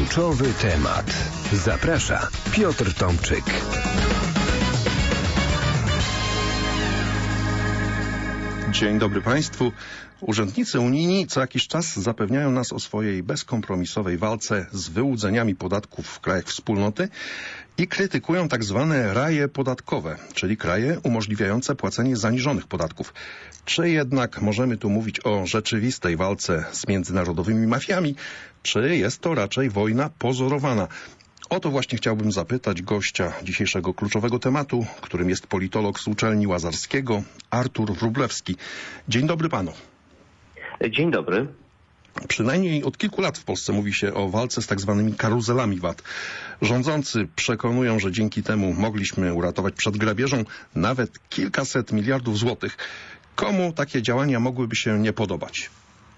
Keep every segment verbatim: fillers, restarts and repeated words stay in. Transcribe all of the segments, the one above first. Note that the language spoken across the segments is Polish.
Kluczowy temat. Zaprasza Piotr Tomczyk. Dzień dobry Państwu. Urzędnicy unijni co jakiś czas zapewniają nas o swojej bezkompromisowej walce z wyłudzeniami podatków w krajach wspólnoty i krytykują tak zwane raje podatkowe, czyli kraje umożliwiające płacenie zaniżonych podatków. Czy jednak możemy tu mówić o rzeczywistej walce z międzynarodowymi mafiami, czy jest to raczej wojna pozorowana? O to właśnie chciałbym zapytać gościa dzisiejszego kluczowego tematu, którym jest politolog z uczelni Łazarskiego, Artur Wróblewski. Dzień dobry panu. Dzień dobry. Przynajmniej od kilku lat w Polsce mówi się o walce z tak zwanymi karuzelami V A T. Rządzący przekonują, że dzięki temu mogliśmy uratować przed grabieżą nawet kilkaset miliardów złotych. Komu takie działania mogłyby się nie podobać?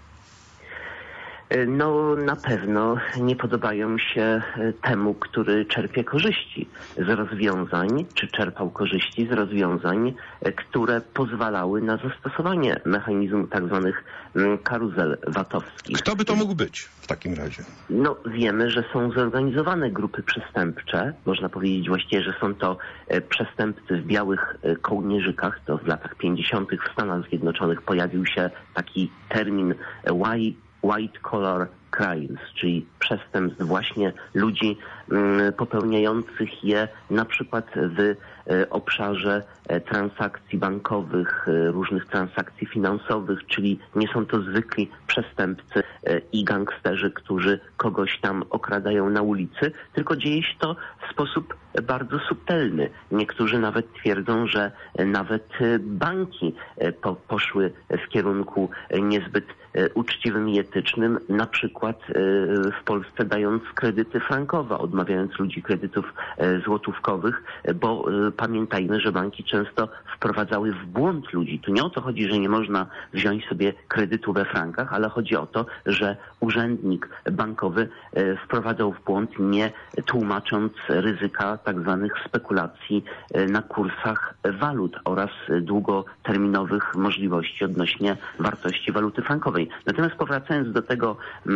No na pewno nie podobają się temu, który czerpie korzyści z rozwiązań, czy czerpał korzyści z rozwiązań, które pozwalały na zastosowanie mechanizmu tak zwanych karuzel vatowskich. Kto by to mógł być w takim razie? No wiemy, że są zorganizowane grupy przestępcze. Można powiedzieć właściwie, że są to przestępcy w białych kołnierzykach. To w latach pięćdziesiątych w Stanach Zjednoczonych pojawił się taki termin white white collar crimes, czyli przestępstw właśnie ludzi mm, popełniających je na przykład w e, obszarze e, transakcji bankowych, e, różnych transakcji finansowych, czyli nie są to zwykli przestępcy e, i gangsterzy, którzy kogoś tam okradają na ulicy, tylko dzieje się to w sposób bardzo subtelny. Niektórzy nawet twierdzą, że e, nawet e, banki e, po, poszły w kierunku e, niezbyt e, uczciwym i etycznym, na przykład w Polsce dając kredyty frankowe, odmawiając ludzi kredytów złotówkowych, bo pamiętajmy, że banki często wprowadzały w błąd ludzi. Tu nie o to chodzi, że nie można wziąć sobie kredytu we frankach, ale chodzi o to, że urzędnik bankowy wprowadzał w błąd, nie tłumacząc ryzyka tak zwanych spekulacji na kursach walut oraz długoterminowych możliwości odnośnie wartości waluty frankowej. Natomiast powracając do tego,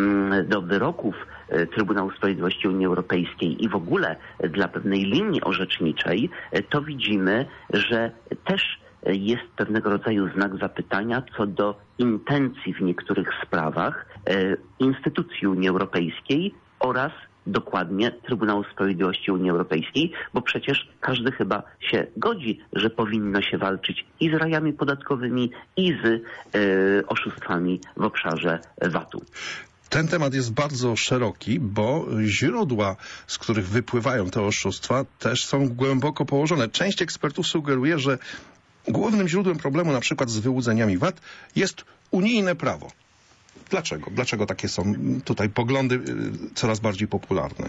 do wyroków Trybunału Sprawiedliwości Unii Europejskiej i w ogóle dla pewnej linii orzeczniczej, to widzimy, że też jest pewnego rodzaju znak zapytania co do intencji w niektórych sprawach instytucji Unii Europejskiej oraz dokładnie Trybunału Sprawiedliwości Unii Europejskiej, bo przecież każdy chyba się godzi, że powinno się walczyć i z rajami podatkowymi, i z y, oszustwami w obszarze V A T-u. Ten temat jest bardzo szeroki, bo źródła, z których wypływają te oszustwa, też są głęboko położone. Część ekspertów sugeruje, że głównym źródłem problemu na przykład z wyłudzeniami V A T jest unijne prawo. Dlaczego? Dlaczego takie są tutaj poglądy coraz bardziej popularne?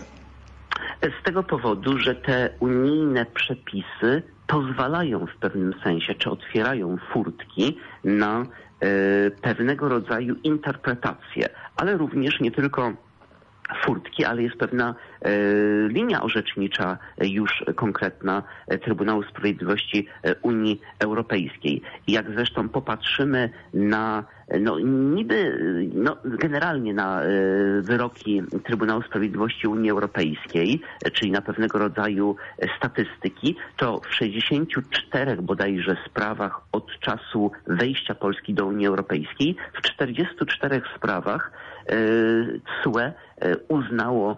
Z tego powodu, że te unijne przepisy pozwalają w pewnym sensie, czy otwierają furtki na e, pewnego rodzaju interpretacje, ale również nie tylko furtki, ale jest pewna e, linia orzecznicza już konkretna Trybunału Sprawiedliwości Unii Europejskiej. I jak zresztą popatrzymy na no niby, no generalnie na e, wyroki Trybunału Sprawiedliwości Unii Europejskiej, czyli na pewnego rodzaju statystyki, to w sześćdziesięciu czterech bodajże sprawach od czasu wejścia Polski do Unii Europejskiej, w czterdziestu czterech sprawach e, T S U E uznało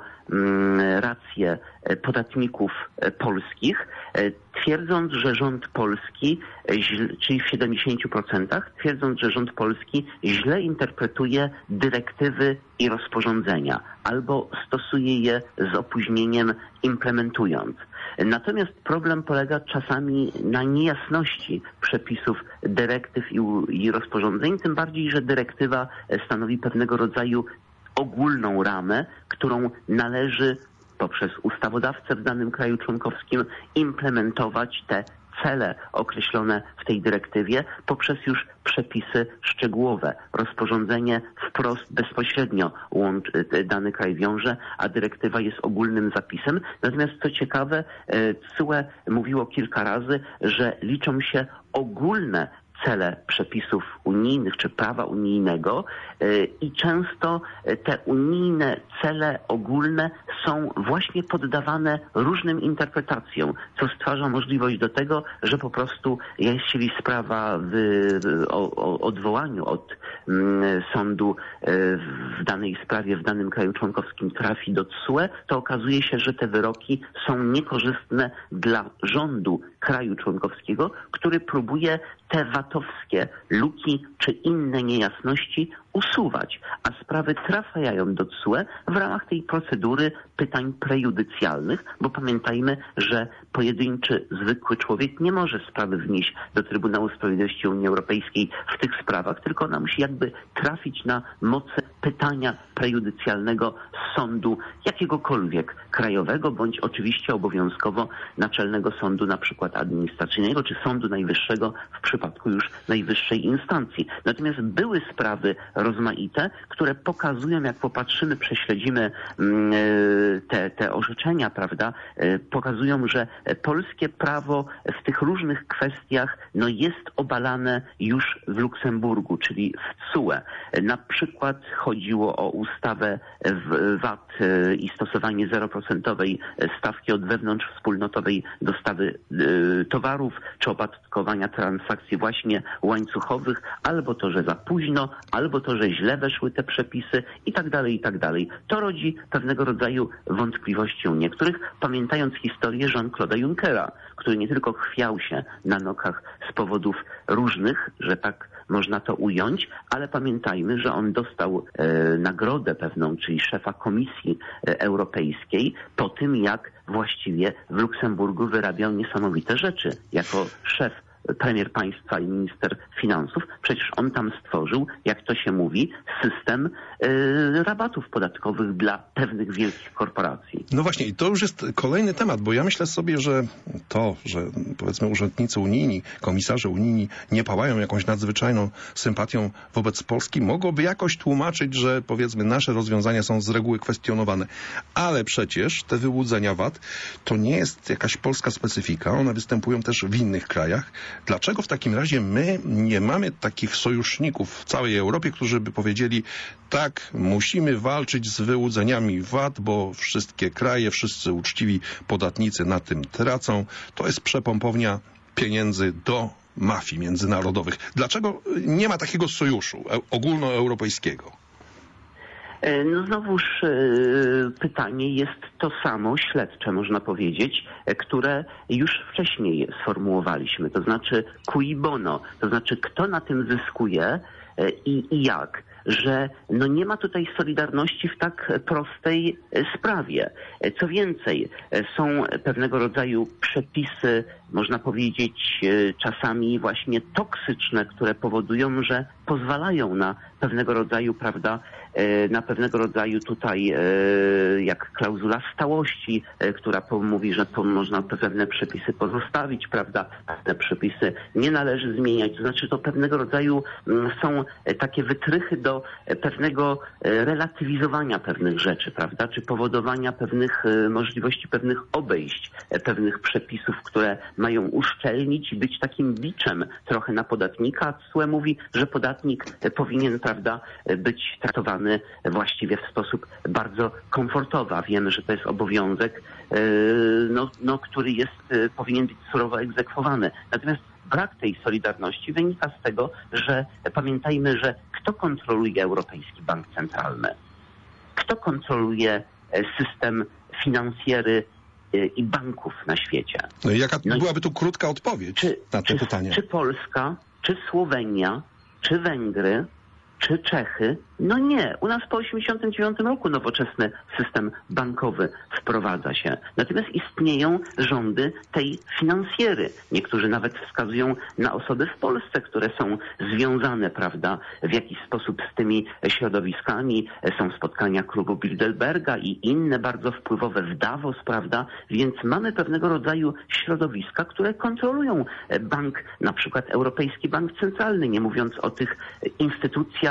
rację podatników polskich, twierdząc, że rząd polski, czyli w siedemdziesięciu procentach, twierdząc, że rząd polski źle interpretuje dyrektywy i rozporządzenia, albo stosuje je z opóźnieniem implementując. Natomiast problem polega czasami na niejasności przepisów dyrektyw i, i rozporządzeń, tym bardziej, że dyrektywa stanowi pewnego rodzaju ogólną ramę, którą należy poprzez ustawodawcę w danym kraju członkowskim implementować te cele określone w tej dyrektywie poprzez już przepisy szczegółowe. Rozporządzenie wprost bezpośrednio łączy, dany kraj wiąże, a dyrektywa jest ogólnym zapisem. Natomiast co ciekawe, T S U E mówiło kilka razy, że liczą się ogólne cele przepisów unijnych czy prawa unijnego i często te unijne cele ogólne są właśnie poddawane różnym interpretacjom, co stwarza możliwość do tego, że po prostu jeśli sprawa w, o, o odwołaniu od mm, sądu w danej sprawie w danym kraju członkowskim trafi do T S U E, to okazuje się, że te wyroki są niekorzystne dla rządu kraju członkowskiego, który próbuje te vatowskie luki czy inne niejasności usuwać, a sprawy trafiają do T S U E w ramach tej procedury pytań prejudycjalnych, bo pamiętajmy, że pojedynczy, zwykły człowiek nie może sprawy wnieść do Trybunału Sprawiedliwości Unii Europejskiej w tych sprawach, tylko ona musi jakby trafić na moce pytania prejudycjalnego sądu jakiegokolwiek krajowego, bądź oczywiście obowiązkowo Naczelnego Sądu na przykład administracyjnego, czy Sądu Najwyższego w przypadku już najwyższej instancji. Natomiast były sprawy rozmaite, które pokazują, jak popatrzymy, prześledzimy te, te orzeczenia, prawda, pokazują, że polskie prawo w tych różnych kwestiach no, jest obalane już w Luksemburgu, czyli w T S U E. Na przykład chodziło o ustawę V A T i stosowanie zeroprocentowej stawki od wewnątrzwspólnotowej dostawy towarów, czy opodatkowania transakcji właśnie łańcuchowych, albo to, że za późno, albo to, że źle weszły te przepisy i tak dalej, i tak dalej. To rodzi pewnego rodzaju wątpliwości u niektórych, pamiętając historię Jean-Claude'a Junckera, który nie tylko chwiał się na nogach z powodów różnych, że tak można to ująć, ale pamiętajmy, że on dostał e, nagrodę pewną, czyli szefa Komisji Europejskiej po tym, jak właściwie w Luksemburgu wyrabiał niesamowite rzeczy jako szef, premier państwa i minister finansów. Przecież on tam stworzył, jak to się mówi, system y, rabatów podatkowych dla pewnych wielkich korporacji. No właśnie, i to już jest kolejny temat, bo ja myślę sobie, że to, że powiedzmy urzędnicy unijni, komisarze unijni nie pałają jakąś nadzwyczajną sympatią wobec Polski, mogłoby jakoś tłumaczyć, że powiedzmy nasze rozwiązania są z reguły kwestionowane. Ale przecież te wyłudzenia V A T to nie jest jakaś polska specyfika, one występują też w innych krajach. Dlaczego w takim razie my nie mamy takich sojuszników w całej Europie, którzy by powiedzieli, tak, musimy walczyć z wyłudzeniami V A T, bo wszystkie kraje, wszyscy uczciwi podatnicy na tym tracą. To jest przepompownia pieniędzy do mafii międzynarodowych. Dlaczego nie ma takiego sojuszu ogólnoeuropejskiego? No znowuż y, pytanie jest to samo, śledcze można powiedzieć, które już wcześniej sformułowaliśmy, to znaczy cui bono, to znaczy kto na tym zyskuje y, i jak, że no nie ma tutaj solidarności w tak prostej sprawie. Co więcej, są pewnego rodzaju przepisy, można powiedzieć czasami właśnie toksyczne, które powodują, że pozwalają na pewnego rodzaju, prawda, na pewnego rodzaju tutaj jak klauzula stałości, która mówi, że to można pewne przepisy pozostawić, prawda, te przepisy nie należy zmieniać. To znaczy to pewnego rodzaju są takie wytrychy do pewnego relatywizowania pewnych rzeczy, prawda, czy powodowania pewnych możliwości, pewnych obejść, pewnych przepisów, które mają uszczelnić i być takim biczem trochę na podatnika. T S U E mówi, że podatnik powinien, prawda, być traktowany właściwie w sposób bardzo komfortowy. Wiemy, że to jest obowiązek, no, no, który jest, powinien być surowo egzekwowany. Natomiast brak tej solidarności wynika z tego, że pamiętajmy, że kto kontroluje Europejski Bank Centralny? Kto kontroluje system finansjery i banków na świecie? No i jaka no byłaby tu krótka odpowiedź czy, na te czy, pytania? Czy Polska, czy Słowenia, czy Węgry, czy Czechy? No nie. U nas po osiemdziesiątym dziewiątym roku nowoczesny system bankowy wprowadza się. Natomiast istnieją rządy tej finansjery. Niektórzy nawet wskazują na osoby w Polsce, które są związane, prawda, w jakiś sposób z tymi środowiskami. Są spotkania klubu Bilderberga i inne bardzo wpływowe w Davos, prawda? Więc mamy pewnego rodzaju środowiska, które kontrolują bank, na przykład Europejski Bank Centralny, nie mówiąc o tych instytucjach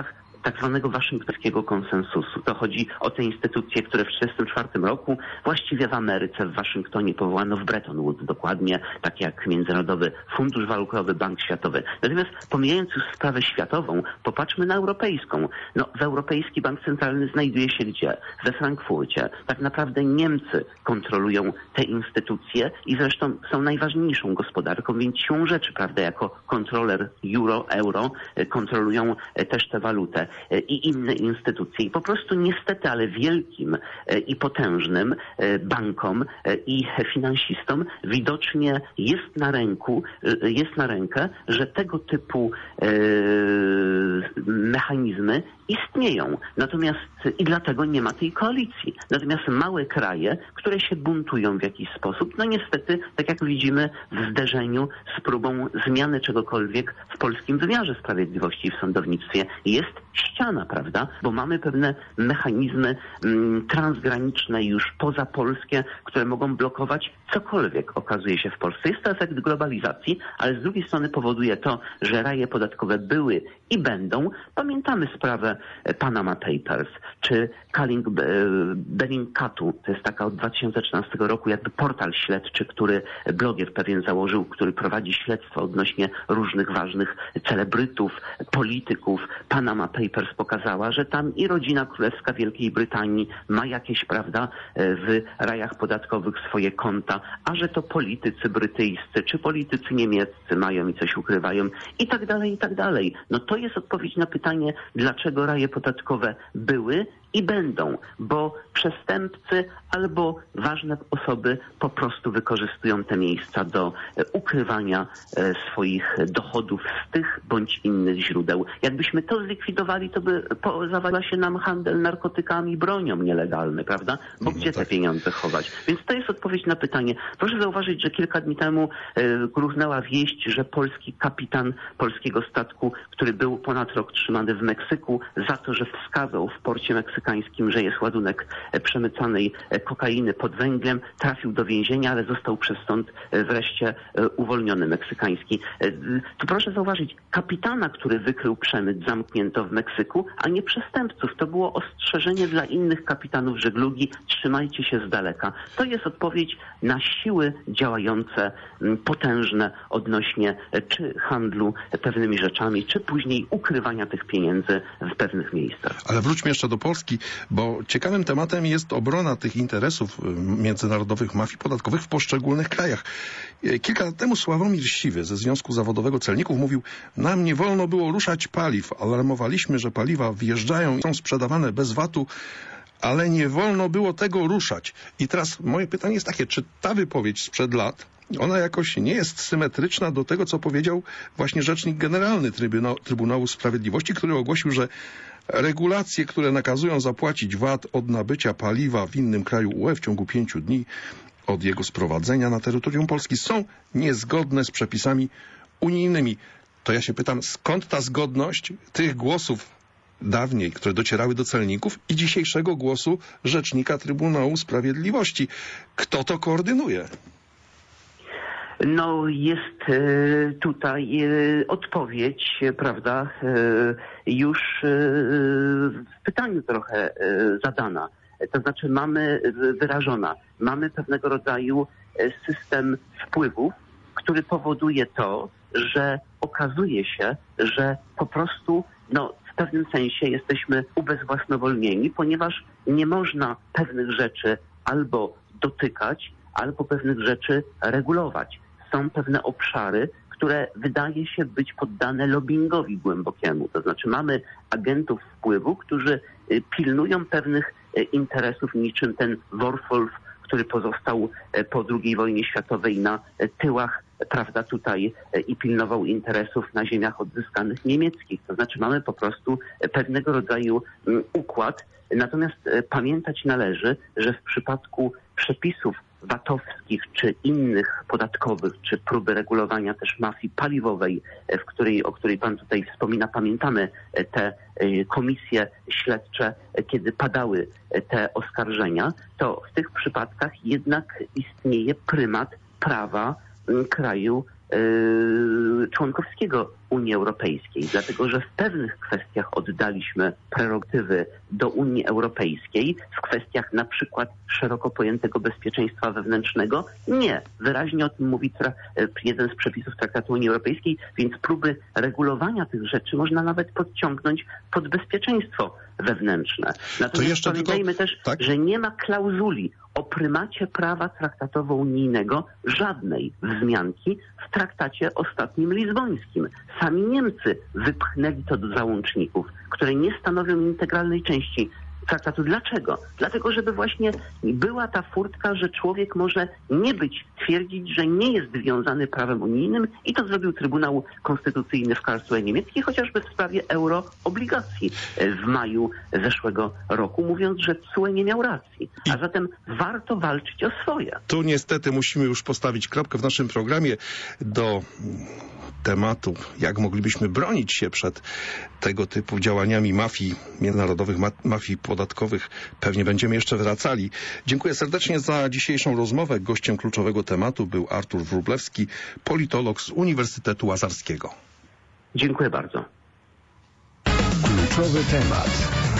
tak zwanego waszyngtońskiego konsensusu. To chodzi o te instytucje, które w tysiąc dziewięćset trzydziestym czwartym roku właściwie w Ameryce, w Waszyngtonie powołano w Bretton Woods dokładnie, takie jak Międzynarodowy Fundusz Walutowy, Bank Światowy. Natomiast pomijając już sprawę światową, popatrzmy na europejską. No, w Europejski Bank Centralny znajduje się gdzie? We Frankfurcie. Tak naprawdę Niemcy kontrolują te instytucje i zresztą są najważniejszą gospodarką, więc siłą rzeczy, prawda, jako kontroler euro, euro kontrolują też tę walutę i inne instytucje. I po prostu niestety, ale wielkim i potężnym bankom i finansistom widocznie jest na ręku, jest na rękę, że tego typu mechanizmy istnieją. Natomiast i dlatego nie ma tej koalicji. Natomiast małe kraje, które się buntują w jakiś sposób, no niestety, tak jak widzimy w zderzeniu z próbą zmiany czegokolwiek w polskim wymiarze sprawiedliwości i w sądownictwie, jest ściana, prawda? Bo mamy pewne mechanizmy mm, transgraniczne już pozapolskie, które mogą blokować cokolwiek okazuje się w Polsce. Jest to efekt globalizacji, ale z drugiej strony powoduje to, że raje podatkowe były i będą. Pamiętamy sprawę Panama Papers, czy Culling Bellingcatu, to jest taka od dwa tysiące trzynastego roku jakby portal śledczy, który blogier pewien założył, który prowadzi śledztwo odnośnie różnych ważnych celebrytów, polityków. Panama Papers pokazała, że tam i rodzina królewska Wielkiej Brytanii ma jakieś, prawda, w rajach podatkowych swoje konta, a że to politycy brytyjscy czy politycy niemieccy mają i coś ukrywają i tak dalej, i tak dalej. No to jest odpowiedź na pytanie, dlaczego raje podatkowe były i będą, bo przestępcy albo ważne osoby po prostu wykorzystują te miejsca do ukrywania swoich dochodów z tych bądź innych źródeł. Jakbyśmy to zlikwidowali, to by zawaliła się nam handel narkotykami, bronią nielegalny, prawda? Bo no gdzie tak. te pieniądze chować? Więc to jest odpowiedź na pytanie. Proszę zauważyć, że kilka dni temu gruchnęła wieść, że polski kapitan polskiego statku, który był ponad rok trzymany w Meksyku za to, że wskazał w porcie meksykańskim, że jest ładunek przemycanej kokainy pod węglem, trafił do więzienia, ale został przez sąd wreszcie uwolniony meksykański. To proszę zauważyć, kapitana, który wykrył przemyt, zamknięto w Meksyku, a nie przestępców. To było ostrzeżenie dla innych kapitanów żeglugi, trzymajcie się z daleka. To jest odpowiedź na siły działające, potężne odnośnie czy handlu pewnymi rzeczami, czy później ukrywania tych pieniędzy w pewnych miejscach. Ale wróćmy jeszcze do Polski, bo ciekawym tematem jest obrona tych interesów międzynarodowych mafii podatkowych w poszczególnych krajach. Kilka lat temu Sławomir Siwy ze Związku Zawodowego Celników mówił: nam nie wolno było ruszać paliw. Alarmowaliśmy, że paliwa wjeżdżają i są sprzedawane bez vatu, ale nie wolno było tego ruszać. I teraz moje pytanie jest takie, czy ta wypowiedź sprzed lat, ona jakoś nie jest symetryczna do tego, co powiedział właśnie Rzecznik Generalny Trybunału, Trybunału Sprawiedliwości, który ogłosił, że regulacje, które nakazują zapłacić vat od nabycia paliwa w innym kraju U E w ciągu pięciu dni od jego sprowadzenia na terytorium Polski, są niezgodne z przepisami unijnymi. To ja się pytam, skąd ta zgodność tych głosów dawniej, które docierały do celników, i dzisiejszego głosu Rzecznika Trybunału Sprawiedliwości? Kto to koordynuje? No jest e, tutaj e, odpowiedź, prawda, e, już e, w pytaniu trochę e, zadana. To znaczy mamy wyrażona, mamy pewnego rodzaju system wpływów, który powoduje to, że okazuje się, że po prostu no, w pewnym sensie jesteśmy ubezwłasnowolnieni, ponieważ nie można pewnych rzeczy albo dotykać, albo pewnych rzeczy regulować. Są pewne obszary, które wydaje się być poddane lobbingowi głębokiemu. To znaczy mamy agentów wpływu, którzy pilnują pewnych interesów, niczym ten Werwolf, który pozostał po drugiej wojnie światowej na tyłach, prawda, tutaj i pilnował interesów na ziemiach odzyskanych niemieckich. To znaczy mamy po prostu pewnego rodzaju układ. Natomiast pamiętać należy, że w przypadku przepisów vatowskich czy innych podatkowych, czy próby regulowania też mafii paliwowej, w której, o której pan tutaj wspomina, pamiętamy te komisje śledcze, kiedy padały te oskarżenia, to w tych przypadkach jednak istnieje prymat prawa kraju yy, członkowskiego Unii Europejskiej, dlatego że w pewnych kwestiach oddaliśmy prerogatywy do Unii Europejskiej, w kwestiach na przykład szeroko pojętego bezpieczeństwa wewnętrznego nie. Wyraźnie o tym mówi tra- jeden z przepisów Traktatu Unii Europejskiej, więc próby regulowania tych rzeczy można nawet podciągnąć pod bezpieczeństwo wewnętrzne. Natomiast jeszcze pamiętajmy tylko, też, tak? że nie ma klauzuli o prymacie prawa traktatowo-unijnego, żadnej wzmianki w traktacie ostatnim lizbońskim. Sami Niemcy wypchnęli to do załączników, które nie stanowią integralnej części traktatu. Dlaczego? Dlatego, żeby właśnie była ta furtka, że człowiek może nie być, twierdzić, że nie jest związany prawem unijnym i to zrobił Trybunał Konstytucyjny w Karlsruhe niemieckiej, chociażby w sprawie euroobligacji w maju zeszłego roku, mówiąc, że C U E nie miał racji. A zatem warto walczyć o swoje. Tu niestety musimy już postawić kropkę w naszym programie. Do tematu, jak moglibyśmy bronić się przed tego typu działaniami mafii międzynarodowych, ma- mafii podatkowych, pewnie będziemy jeszcze wracali. Dziękuję serdecznie za dzisiejszą rozmowę. Gościem kluczowego tematu był Artur Wróblewski, politolog z Uniwersytetu Łazarskiego. Dziękuję bardzo. Kluczowy temat.